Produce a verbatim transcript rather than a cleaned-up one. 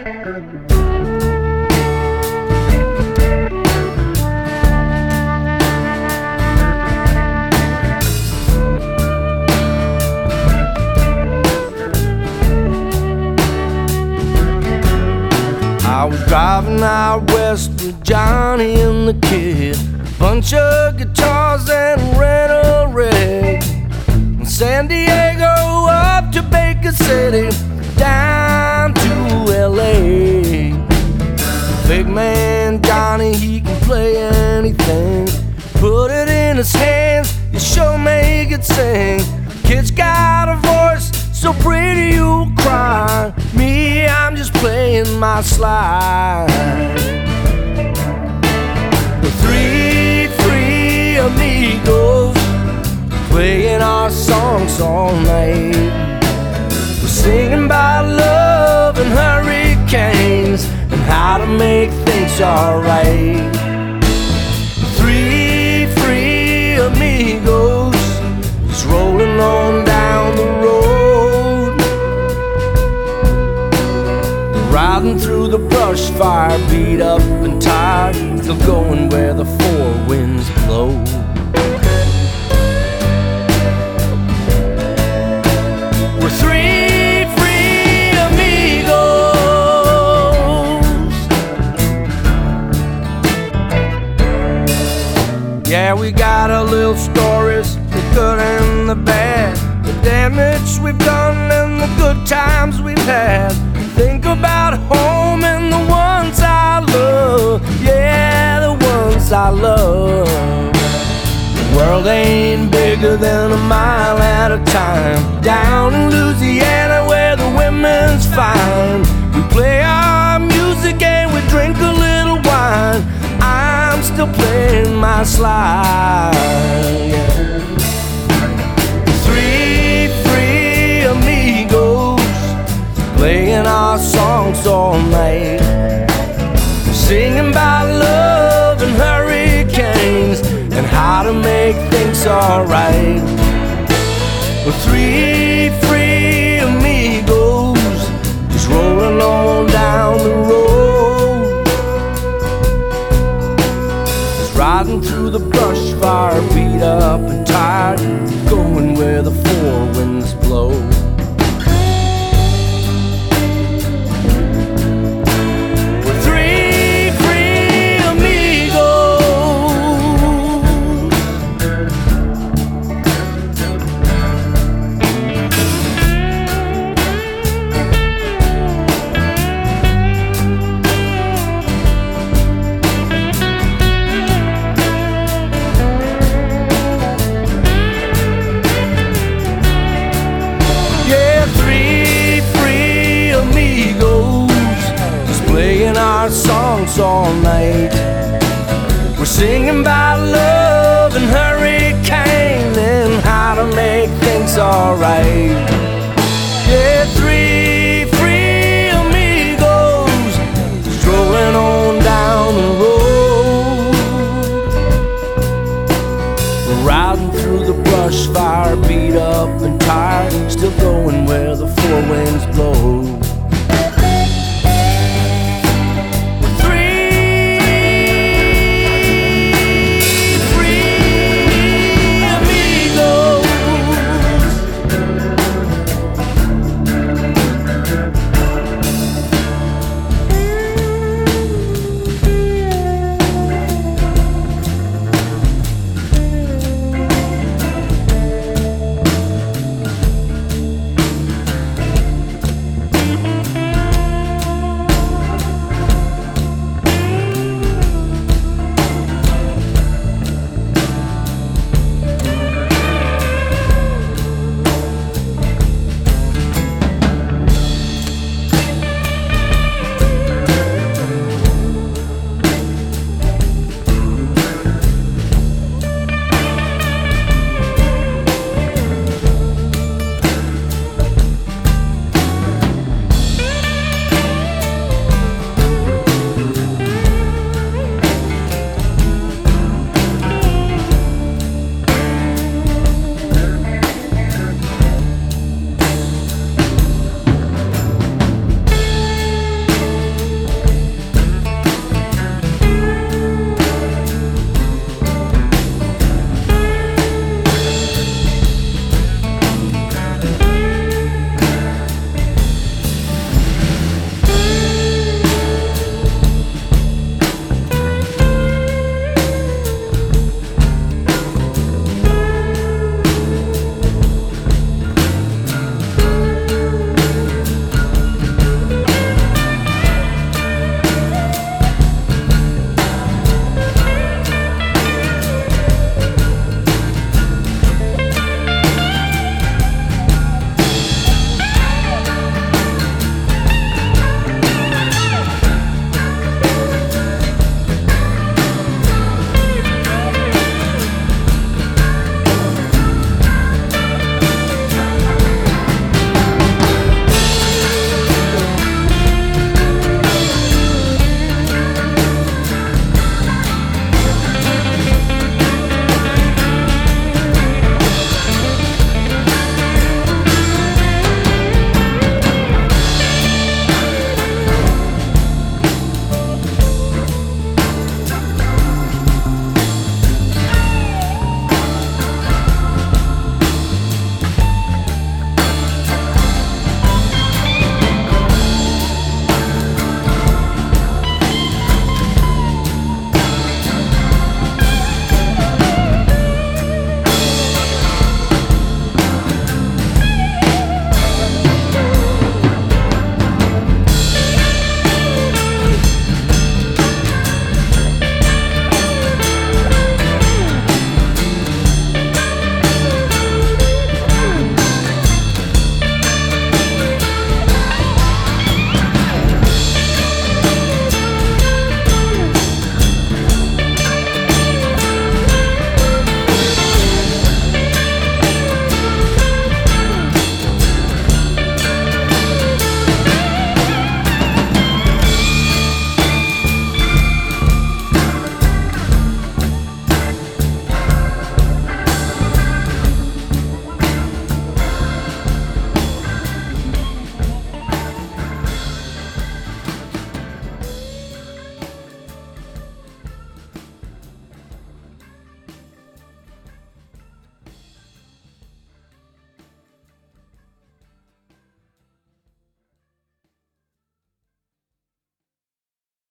I was driving out west with Johnny and the kid, bunch of guitars and a rental rig. From San Diego up to Baker City, down to L A. Big man Johnny, he can play anything. Put it in his hands, you sure make it sing. Kid's got a voice so pretty you'll cry. Me, I'm just playing my slide. We're three free amigos, playing our songs all night. We're singing about love and hurricanes and how to make things alright. Three free amigos, just rolling on down the road, riding through the brush fire, beat up and tired, still going where the four winds blow. We're three free amigos. Yeah, we got our little stories, the good and the bad, the damage we've done and the good times we've had. Think about home and the ones I love, yeah, the ones I love. The world ain't bigger than a mile at a time. Down in Louisiana where the women's fine, we play our music and we drink a little wine. I'm still playing my slide, yeah. Three free amigos, playing our songs all night, singing about love and hurricanes and how to make things alright. We're three free amigos, just rolling on down the road, just riding through the brush fire, beat up and tired, going where the four winds blow. Our songs all night, we're singing about love and hurricane and how to make things alright.